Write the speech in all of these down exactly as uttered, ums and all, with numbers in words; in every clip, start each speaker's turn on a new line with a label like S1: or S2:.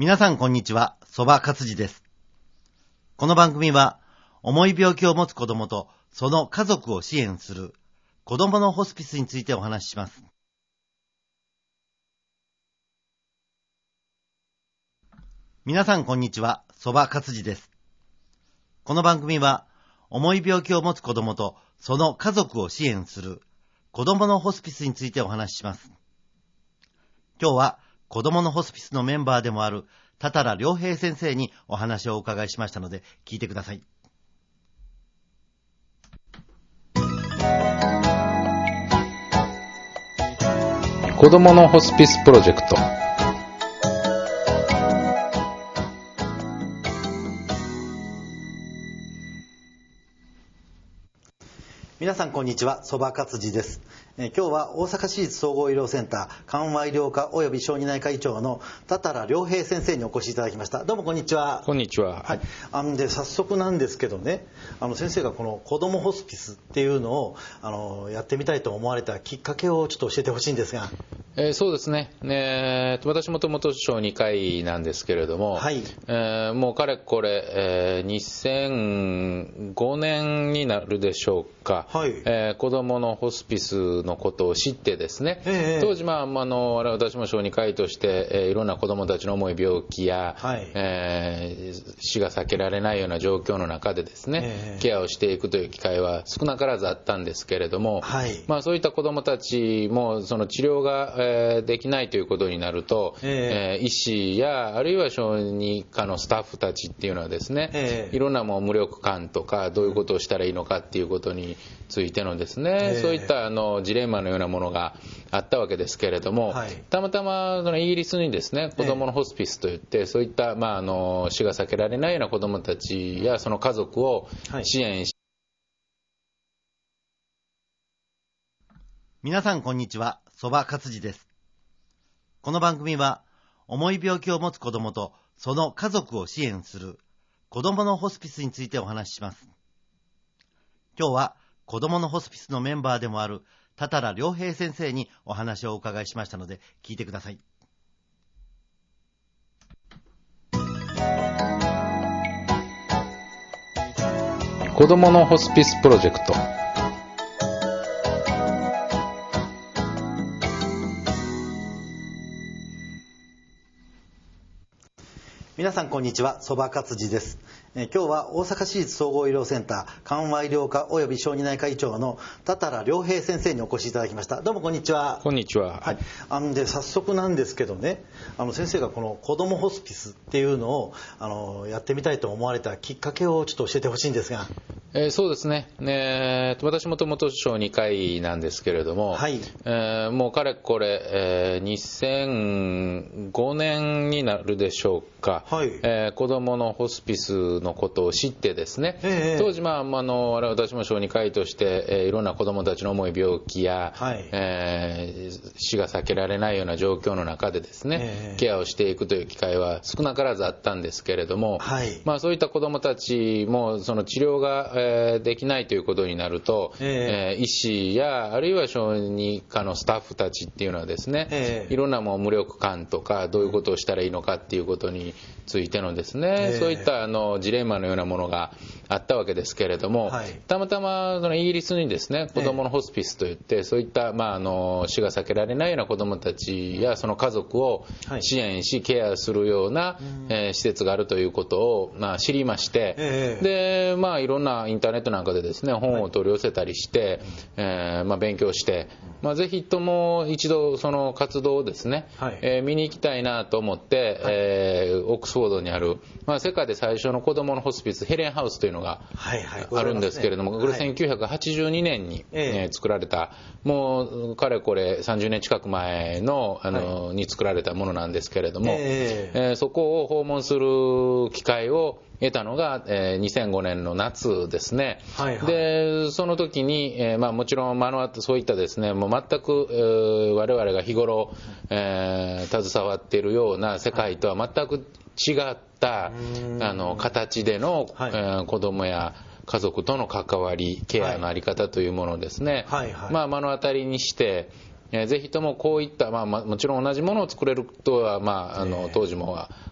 S1: 皆さんこんにちは、蕎麦勝治です。この番組は、重い病気を持つ子供とその家族を支援する子供のホスピスについてお話しします。皆さんこんにちは、蕎麦勝治です。この番組は、重い病気を持つ子供とその家族を支援する子供のホスピスについてお話しします。今日は子供のホスピスのメンバーでもある多々良良平先生にお話をお伺いしましたので聞いてください。
S2: 子供のホスピスプロジェクト。
S1: 皆さんこんにちは、蕎麦勝治です。えー、今日は大阪市立総合医療センター緩和医療科および小児内科医長の多々良平先生にお越しいただきました。どうもこんにちは。
S2: こんにちは。
S1: はい。あので早速なんですけどね、あの先生がこの子どもホスピスっていうのをあのやってみたいと思われたきっかけをちょっと教えてほしいんですが。
S2: えー、そうですね。えー、私もともと小児科医なんですけれども、はい、えー、もうかれこれ、えー、にせんごねんになるでしょうか。はい、えー、子どものホスピスのことを知ってですね、えー、当時、まあ、あの私も小児科医として、えー、いろんな子どもたちの重い病気や、はい、えー、死が避けられないような状況の中でですね、えー、ケアをしていくという機会は少なからずあったんですけれども、はい、まあ、そういった子どもたちもその治療が、えー、できないということになると、えーえー、医師やあるいは小児科のスタッフたちっていうのはですね、えー、いろんなもう無力感とかどういうことをしたらいいのかっていうことについてのですね、そういったあのジレンマのようなものがあったわけですけれども、はい、たまたまそのイギリスにですね、子どものホスピスといって、そういった、まあ、あの死が避けられないような子どもたちやその家族を支援し、
S1: はい、皆さんこんにちは、蕎麦勝治です。この番組は重い病気を持つ子どもとその家族を支援する子どものホスピスについてお話しします。今日は子どものホスピスのメンバーでもある多々良平先生にお話をお伺いしましたので聞いてください。
S2: 子どものホスピスプロジェクト。
S1: 皆さんこんにちは、蕎麦勝治です。えー、今日は大阪市立総合医療センター緩和医療科および小児内科医長の多々良平先生にお越しいただきました。どうもこんにちは。
S2: こんにちは。
S1: はい。あので早速なんですけどね、あの先生がこの子どもホスピスっていうのをあのやってみたいと思われたきっかけをちょっと教えてほしいんですが。
S2: えー、そうですね。えー、私もともと小児科医なんですけれども、はい、えー、もうかれこれ、えー、にせんごねんになるでしょうか。はい、えー、子どものホスピスのことを知ってですね、えー、当時、まあ、あの私も小児科医として、えー、いろんな子どもたちの重い病気や、はい、えー、死が避けられないような状況の中でですね、えー、ケアをしていくという機会は少なからずあったんですけれども、はい、まあ、そういった子どもたちもその治療が、えー、できないということになると、えーえー、医師やあるいは小児科のスタッフたちっていうのはですね、えー、いろんなもう無力感とかどういうことをしたらいいのかっていうことについてのですね、えー、そういったあのジレンマのようなものがあったわけですけれども、はい、たまたまそのイギリスにですね、子どものホスピスといって、えー、そういった、まあ、あの死が避けられないような子どもたちやその家族を支援し、はい、ケアするような、えー、施設があるということを、まあ、知りまして、えー、で、まあ、いろんなインターネットなんかでですね、本を取り寄せたりして、はい、えーまあ、勉強して、まあ、ぜひとも一度その活動をですね、はい、えー、見に行きたいなと思って、はい、えー、オックスフォードにある、まあ、世界で最初の子どものホスピスヘレンハウスというのがあるんですけれども、はいはい、これせんきゅうひゃくはちじゅうにねんに、えー、作られた、もうかれこれさんじゅうねん近く前の、あの、はい、に作られたものなんですけれども、えーえー、そこを訪問する機会を得たのが、えー、にせんごねんの夏ですね。はいはい、でその時に、えーまあ、もちろん目の当たそういったですね、もう全く、えー、我々が日頃、えー、携わっているような世界とは全く違った、あの形での、はい、えー、子供や家族との関わりケアの在り方というものをですね、はいはいはい、まあ、目の当たりにしてえー、ぜひともこういった、まあ、もちろん同じものを作れるとは、まあ、あの当時もは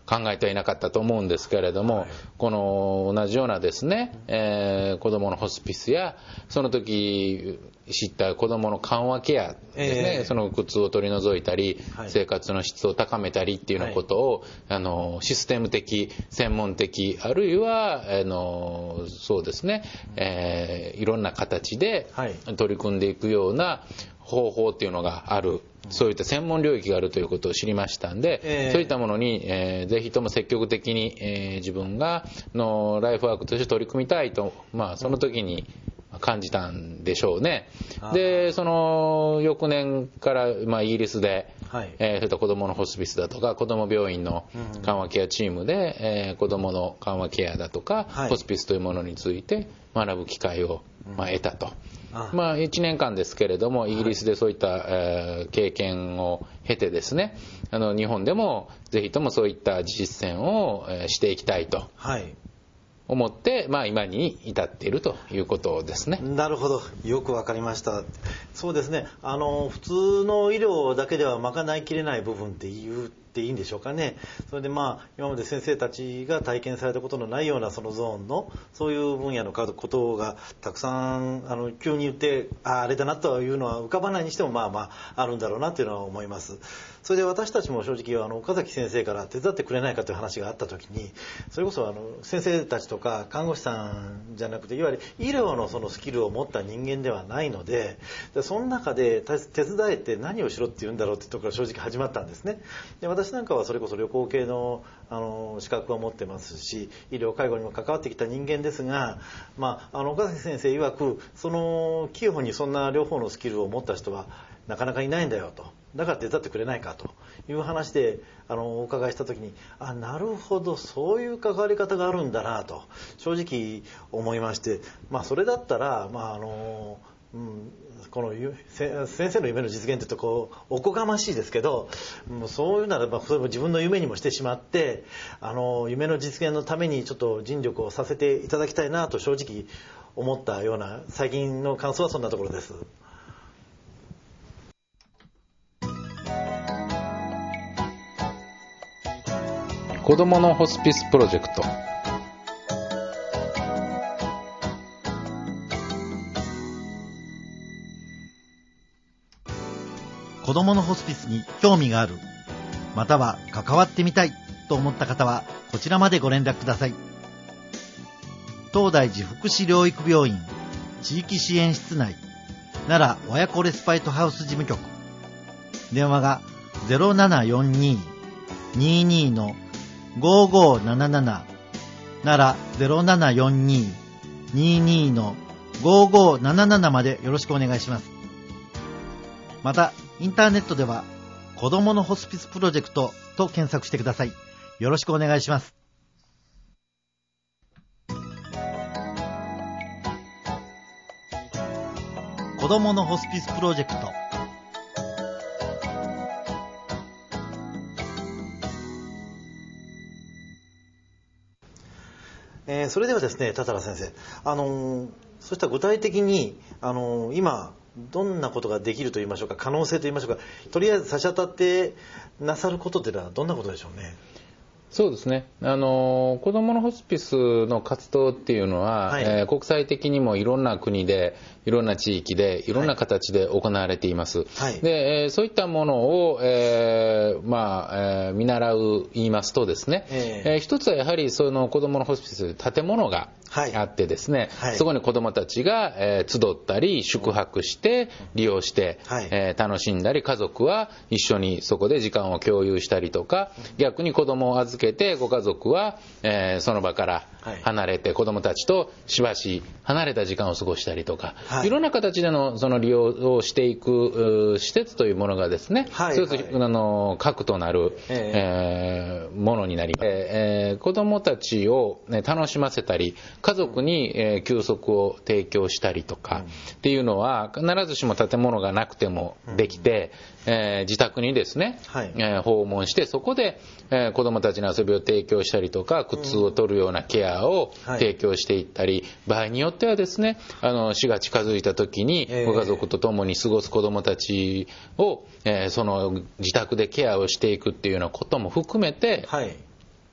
S2: 考えてはいなかったと思うんですけれども、はい、この同じようなですね、えー、子どものホスピスやその時知った子どもの緩和ケアですね、えー、その苦痛を取り除いたり、はい、生活の質を高めたりっていうようなことを、はい、あのシステム的、専門的、あるいはあのそうですね、えー、いろんな形で取り組んでいくような方法っていうのがある、そういった専門領域があるということを知りましたんで、えー、そういったものに、えー、ぜひとも積極的に、えー、自分がのライフワークとして取り組みたいと、まあ、その時に感じたんでしょうね。で、その翌年から、まあ、イギリスで、はい、えー、そういった子どものホスピスだとか子ども病院の緩和ケアチームで、えー、子どもの緩和ケアだとか、はい、ホスピスというものについて学ぶ機会を、まあ、得たと。あまあ、いちねんかんですけれどもイギリスでそういった、えー、経験を経てですね、あの日本でもぜひともそういった実践を、えー、していきたいと思って、まあ、今に至っているということですね。
S1: なるほど、よくわかりました。そうですね、あの普通の医療だけでは賄いきれない部分って言っていいんでしょうかね。それでまあ今まで先生たちが体験されたことのないようなそのゾーンのそういう分野のことがたくさんあの急に言ってああれだなというのは浮かばないにしてもまあまああるんだろうなというのは思います。それで私たちも正直あの岡崎先生から手伝ってくれないかという話があった時に、それこそあの先生たちとか看護師さんじゃなくていわゆる医療のそのスキルを持った人間ではないので、でその中で手伝えて何をしろって言うんだろうっていうところが正直始まったんですね。で私なんかはそれこそ旅行系のあの資格を持ってますし医療介護にも関わってきた人間ですが、まあ、あの岡崎先生曰くその器用にそんな両方のスキルを持った人はなかなかいないんだよと。だから手伝ってくれないかという話であのお伺いした時に、あ、なるほどそういう関わり方があるんだなと正直思いまして、まあそれだったらまああの、うん、この先生の夢の実現というとこうおこがましいですけど、もうそういうならばそれも自分の夢にもしてしまってあの夢の実現のためにちょっと尽力をさせていただきたいなと正直思ったような最近の感想はそんなところです。
S2: 子どものホスピスプロジェクト。
S1: 子どものホスピスに興味がある、または関わってみたいと思った方はこちらまでご連絡ください。東大寺福祉療育病院地域支援室内奈良親子レスパイトハウス事務局、電話が ゼロななよんに にーにー のごーごーなななな、奈良 ゼロななよんに にーにー のごーごーななななまでよろしくお願いします。またインターネットでは子どものホスピスプロジェクトと検索してください。よろしくお願いします。子どものホスピスプロジェクト、えー、それではですね、多々良先生、あのー、そうした具体的に、あのー、今どんなことができると言いましょうか、可能性と言いましょうか、とりあえず差し当たってなさることというのはどんなことでしょうね。
S2: そうですね、あの子どものホスピスの活動っていうのは、はい、えー、国際的にもいろんな国でいろんな地域でいろんな形で行われています、はい、でえー、そういったものを、えーまあえー、見習う言いますとですね、えーえー、一つはやはりその子どものホスピス建物があってですね、はいはい、そこに子どもたちが、えー、集ったり宿泊して利用して、はい、えー、楽しんだり、家族は一緒にそこで時間を共有したりとか、逆に子どもを預けてご家族は、えー、その場から離れて子どもたちとしばし離れた時間を過ごしたりとか、はい、いろんな形でのその利用をしていく施設というものがですね、はいはい、一つあの核となる、えーえー、ものになります、えー、子どもたちを、ね、楽しませたり家族に、えー、休息を提供したりとか、うん、っていうのは必ずしも建物がなくてもできて、うん、えー、自宅にですね、はい、えー、訪問してそこで、えー、子どもたちの遊びを提供したりとか苦痛を取るようなケアを提供していったり、うん、はい、場合によってはですね、あの死が近づいた時にご家族と共に過ごす子どもたちを、えー、その自宅でケアをしていくっていうようなことも含めて、はい、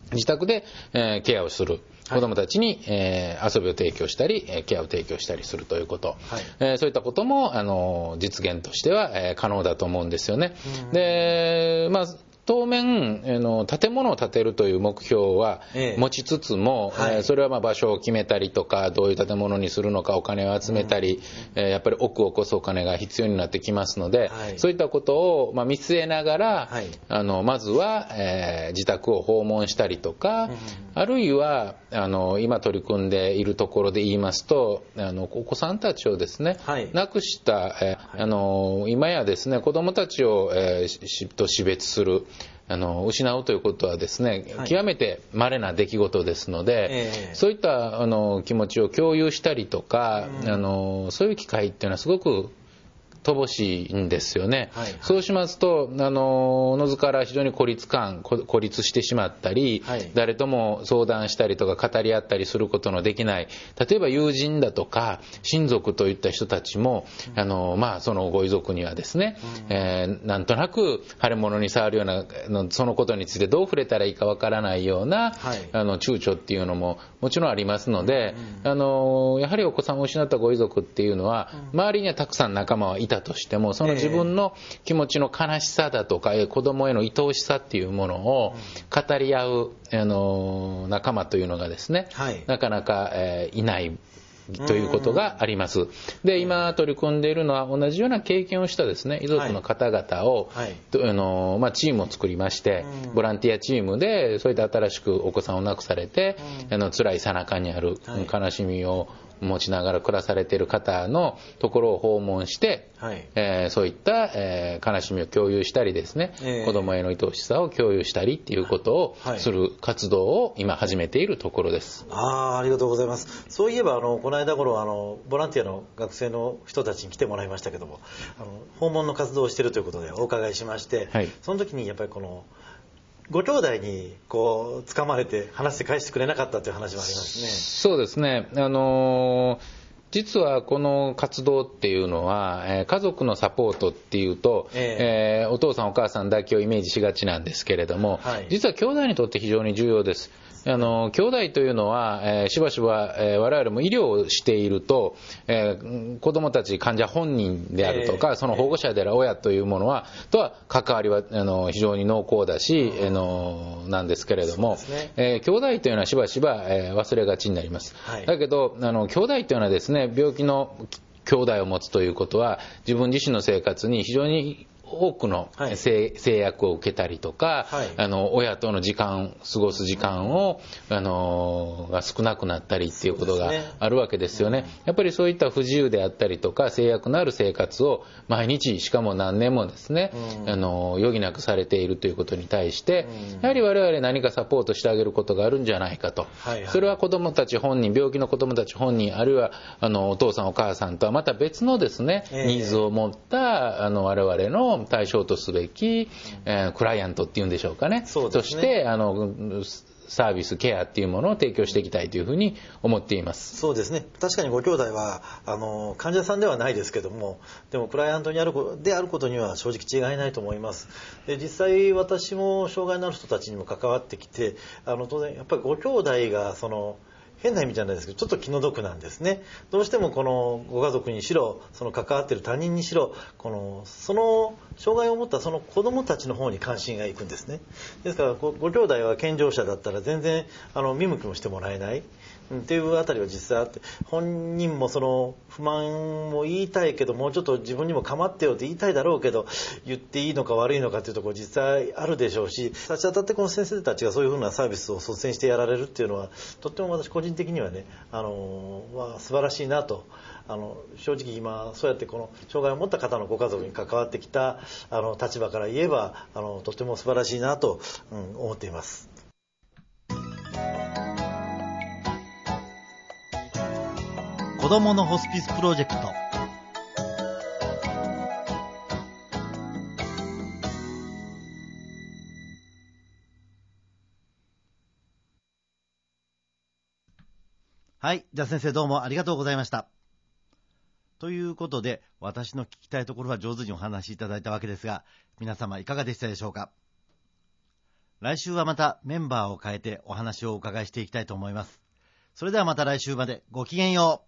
S2: 自宅で、えー、ケアをする。子どもたちに、えー、遊びを提供したり、えー、ケアを提供したりするということ、はい、えー、そういったことも、あの実現としては、えー、可能だと思うんですよね。で、まあ当面、あの建物を建てるという目標は持ちつつも、ええ、はい、それはまあ場所を決めたりとか、どういう建物にするのか、お金を集めたり、うん、えー、やっぱり億を起こすお金が必要になってきますので、はい、そういったことをまあ見据えながら、はい、あのまずは、えー、自宅を訪問したりとか、うん、あるいはあの今取り組んでいるところで言いますと、あのお子さんたちをですね、はい、亡くした、えー、あの今やですね、子どもたちを、えー、と死別する、あの失うということはですね、はい、極めて稀な出来事ですので、えー、そういったあの気持ちを共有したりとか、うん、あのそういう機会っていうのはすごく乏しいんですよね、はいはい、そうしますとあのおのずから非常に孤立感孤立してしまったり、はい、誰とも相談したりとか語り合ったりすることのできない、例えば友人だとか親族といった人たちも、うん、あのまあ、そのご遺族にはですね、うん、えー、なんとなく腫れ物に触るようなのそのことについてどう触れたらいいかわからないような、はい、あの躊躇っていうのももちろんありますので、うん、あのやはりお子さんを失ったご遺族っていうのは、うん、周りにはたくさん仲間はいたとしても、その自分の気持ちの悲しさだとか、えー、子供への愛おしさっていうものを語り合う、あのー、仲間というのがですね、はい、なかなか、えー、いないということがあります。で、今取り組んでいるのは同じような経験をしたですね、遺族の方々を、はいはい、あのまあ、チームを作りまして、ボランティアチームでそういった新しくお子さんを亡くされて、あの辛い最中にある悲しみを持ちながら暮らされている方のところを訪問して、はい、えー、そういった、えー、悲しみを共有したりですね、えー、子供への愛おしさを共有したりっていうことをする活動を今始めているところです。
S1: ああ、ありがとうございます。そういえばあのこの間頃あのボランティアの学生の人たちに来てもらいましたけども、あの訪問の活動をしているということでお伺いしまして、はい、その時にやっぱりこのご兄弟にこう掴まれて話して返してくれなかったという話もありますね。
S2: そうですね、あのー実はこの活動っていうのは、えー、家族のサポートっていうと、えーえー、お父さんお母さんだけをイメージしがちなんですけれども、はい、実は兄弟にとって非常に重要です。あの兄弟というのは、えー、しばしば、えー、我々も医療をしていると、えー、子どもたち患者本人であるとか、えー、その保護者である親というものはとは関わりはあの非常に濃厚だし、うん、あのなんですけれども、ね、えー、兄弟というのはしばしば、えー、忘れがちになります、はい、だけどあの兄弟というのはですね、病気の兄弟を持つということは自分自身の生活に非常に多くの、はい、制約を受けたりとか、はい、あの親との時間過ごす時間を、あのが少なくなったりっていうことがあるわけですよね。やっぱりそういった不自由であったりとか制約のある生活を毎日しかも何年もですね、うん、あの余儀なくされているということに対して、うん、やはり我々何かサポートしてあげることがあるんじゃないかと、はいはい、それは子どもたち本人、病気の子どもたち本人、あるいはあのお父さんお母さんとはまた別のですね、えー、ニーズを持ったあの我々の対象とすべき、えー、クライアントっていうんでしょうかね。そうですね。としてあのサービスケアっていうものを提供していきたいというふうに思っています。
S1: そうですね。確かにご兄弟はあの患者さんではないですけども、でもクライアントにあるであることには正直違いないと思います。で実際私も障害のある人たちにも関わってきて、あの当然やっぱりご兄弟がその変な意味じゃないですけどちょっと気の毒なんですね。どうしてもこのご家族にしろ、その関わっている他人にしろ、このその障害を持ったその子どもたちの方に関心がいくんですね。ですからご、ご兄弟は健常者だったら全然あの見向きもしてもらえないっていうあたりは実際あって、本人もその不満も言いたいけどもうちょっと自分にも構ってよって言いたいだろうけど、言っていいのか悪いのかっていうところ実際あるでしょうし、立ち当たってこの先生たちがそういうふうなサービスを率先してやられるっていうのはとっても私個人的にはね、あのまあ、素晴らしいなと。あの正直今そうやってこの障害を持った方のご家族に関わってきたあの立場から言えばあのとても素晴らしいなと、うん、思っています。子どものホスピスプロジェクト。はい、じゃあ先生どうもありがとうございました。ということで私の聞きたいところは上手にお話しいただいたわけですが、皆様いかがでしたでしょうか。 来週はまたメンバーを変えてお話をお伺いしていきたいと思います。それではまた来週までごきげんよう。